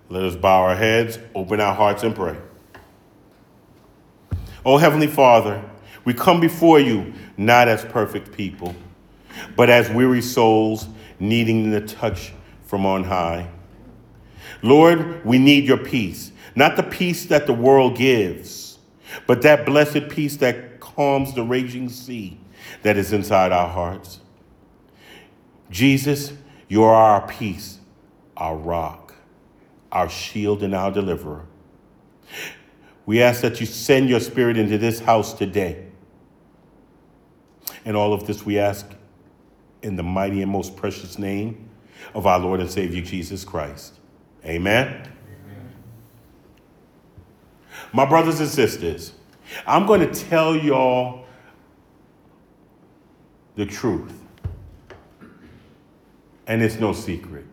Let us bow our heads, open our hearts, and pray. Oh, Heavenly Father, we come before you not as perfect people, but as weary souls needing the touch from on high. Lord, we need your peace, not the peace that the world gives, but that blessed peace that calms the raging sea that is inside our hearts. Jesus, you are our peace, our rock, our shield, and our deliverer. We ask that you send your spirit into this house today. And all of this we ask in the mighty and most precious name of our Lord and Savior, Jesus Christ. Amen. Amen. My brothers and sisters, I'm going to tell y'all the truth. And it's no secret.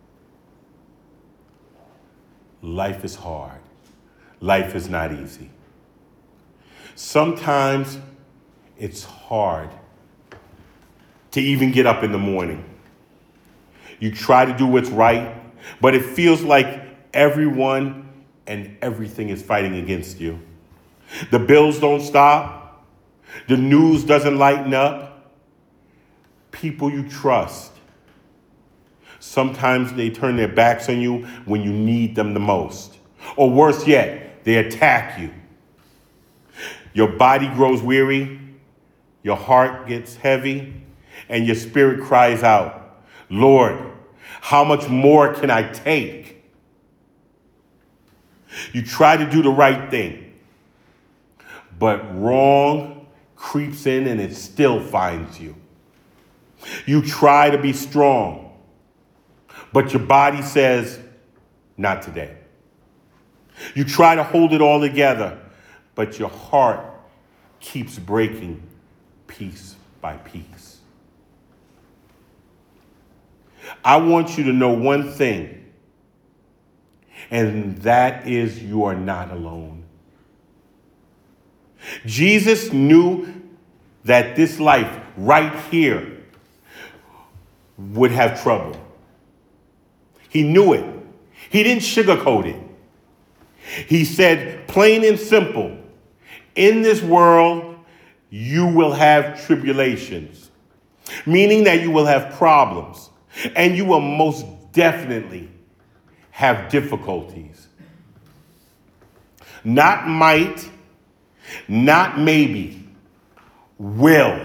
Life is hard. Life is not easy. Sometimes it's hard to even get up in the morning. You try to do what's right, but it feels like everyone and everything is fighting against you. The bills don't stop. The news doesn't lighten up. People you trust, sometimes they turn their backs on you when you need them the most. Or worse yet, they attack you. Your body grows weary, your heart gets heavy, and your spirit cries out, Lord, how much more can I take? You try to do the right thing, but wrong creeps in and it still finds you. You try to be strong, but your body says, not today. You try to hold it all together, but your heart keeps breaking piece by piece. I want you to know one thing, and that is you are not alone. Jesus knew that this life right here would have trouble. He knew it. He didn't sugarcoat it. He said, plain and simple, in this world, you will have tribulations, meaning that you will have problems, and you will most definitely have difficulties. Not might, not maybe, will.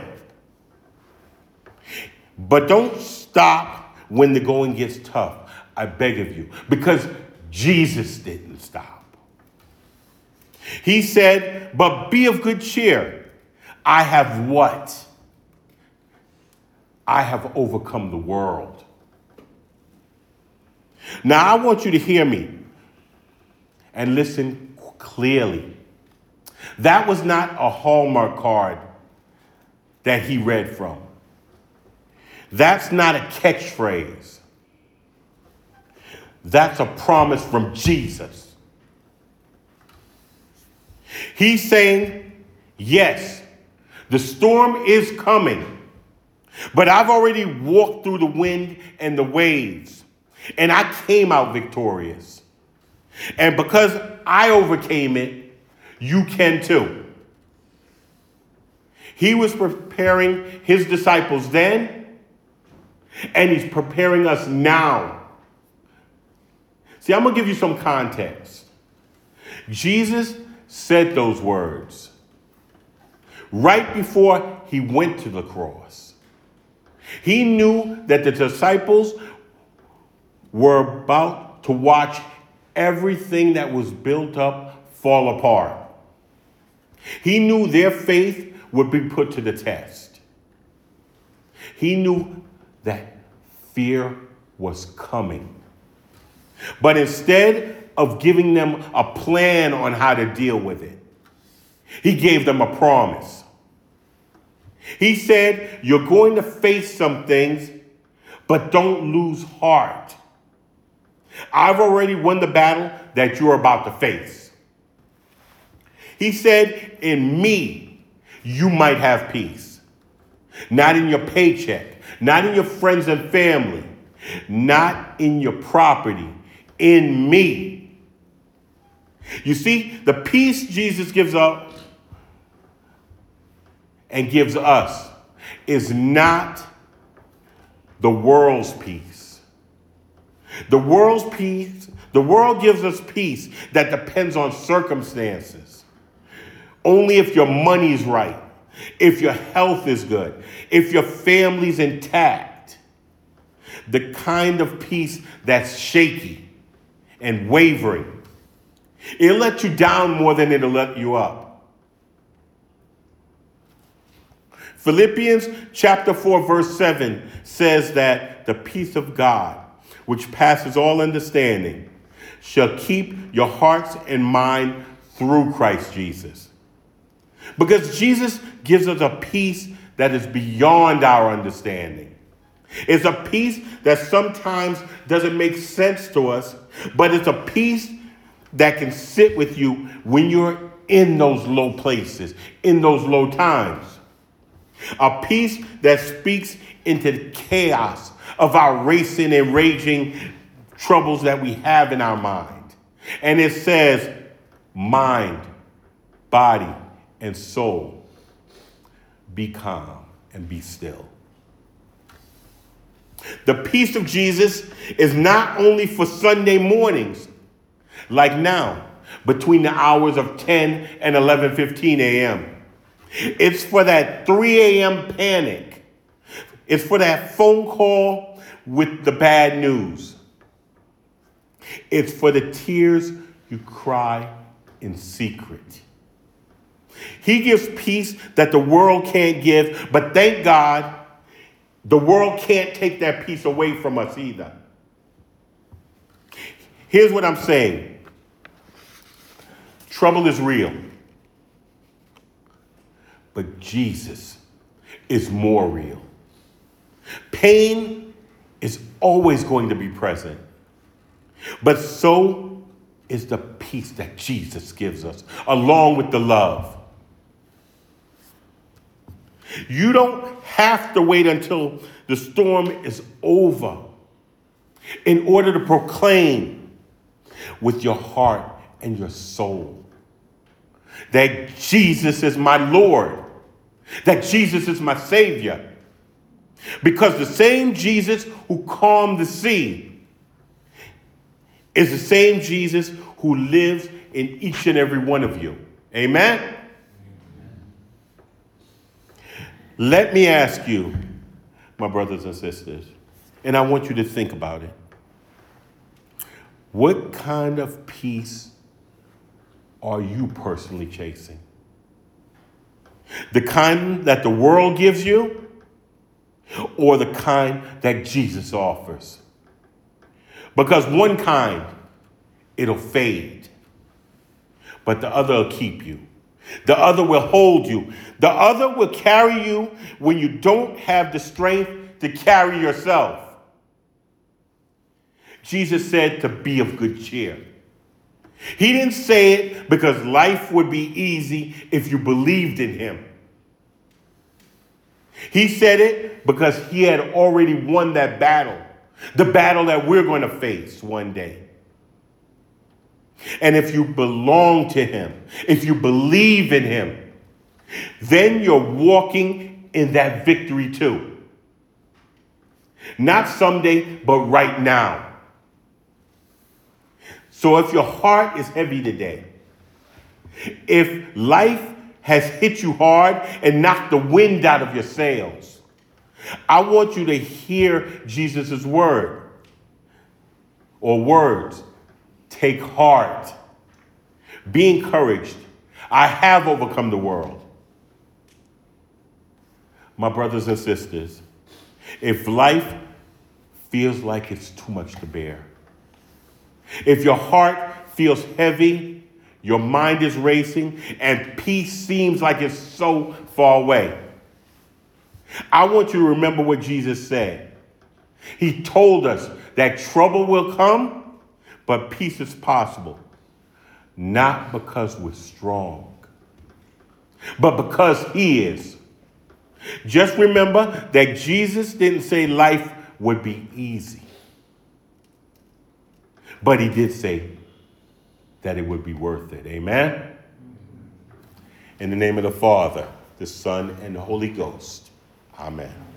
But don't stop when the going gets tough, I beg of you, because Jesus didn't stop. He said, but be of good cheer. I have what? I have overcome the world. Now, I want you to hear me and listen clearly. That was not a Hallmark card that he read from. That's not a catchphrase. That's a promise from Jesus. He's saying, yes, the storm is coming, but I've already walked through the wind and the waves, and I came out victorious. And because I overcame it, you can too. He was preparing his disciples then, and he's preparing us now. See, I'm going to give you some context. Jesus said those words right before he went to the cross. He knew that the disciples were about to watch everything that was built up fall apart. He knew their faith would be put to the test. He knew that fear was coming. But instead of giving them a plan on how to deal with it, he gave them a promise. He said, you're going to face some things, but don't lose heart. I've already won the battle that you're about to face. He said, in me, you might have peace. Not in your paycheck, not in your friends and family, not in your property, in me. You see, the peace Jesus gives up and gives us is not the world's peace. The world's peace, the world gives us peace that depends on circumstances. Only if your money's right, if your health is good, if your family's intact. The kind of peace that's shaky and wavering. It'll let you down more than it'll let you up. Philippians chapter 4 verse 7 says that the peace of God, which passes all understanding, shall keep your hearts and mind through Christ Jesus. Because Jesus gives us a peace that is beyond our understanding. It's a peace that sometimes doesn't make sense to us, but it's a peace that can sit with you when you're in those low places, in those low times. A peace that speaks into the chaos of our racing and raging troubles that we have in our mind. And it says, mind, body, and soul, be calm and be still. The peace of Jesus is not only for Sunday mornings, like now, between the hours of 10 and 11:15 a.m. It's for that 3 a.m. panic. It's for that phone call with the bad news. It's for the tears you cry in secret. He gives peace that the world can't give, but thank God, the world can't take that peace away from us either. Here's what I'm saying. Trouble is real. But Jesus is more real. Pain is always going to be present. But so is the peace that Jesus gives us, along with the love. You don't have to wait until the storm is over in order to proclaim with your heart and your soul that Jesus is my Lord, that Jesus is my Savior. Because the same Jesus who calmed the sea is the same Jesus who lives in each and every one of you. Amen? Let me ask you, my brothers and sisters, and I want you to think about it. What kind of peace are you personally chasing? The kind that the world gives you, or the kind that Jesus offers? Because one kind, it'll fade, but the other will keep you. The other will hold you. The other will carry you when you don't have the strength to carry yourself. Jesus said to be of good cheer. He didn't say it because life would be easy if you believed in him. He said it because he had already won that battle, the battle that we're going to face one day. And if you belong to him, if you believe in him, then you're walking in that victory too. Not someday, but right now. So if your heart is heavy today, if life has hit you hard and knocked the wind out of your sails, I want you to hear Jesus' word or words. Take heart. Be encouraged. I have overcome the world. My brothers and sisters, if life feels like it's too much to bear, if your heart feels heavy, your mind is racing, and peace seems like it's so far away, I want you to remember what Jesus said. He told us that trouble will come, but peace is possible, not because we're strong, but because he is. Just remember that Jesus didn't say life would be easy, But he did say that it would be worth it. Amen? In the name of the Father, the Son, and the Holy Ghost. Amen.